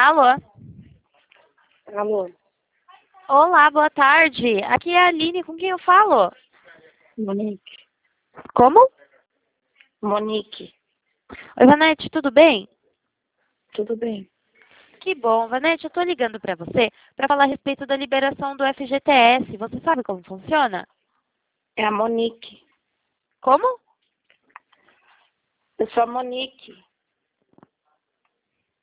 Alô? Alô, Olá, boa tarde. Aqui é a Aline, com quem eu falo? Monique. Como? Monique, Oi, Vanete, tudo bem? tudo bem? Que bom. Vanete, eu tô ligando pra você pra falar a respeito da liberação do FGTS. Você sabe como funciona? É a Monique. Como? Eu sou a Monique.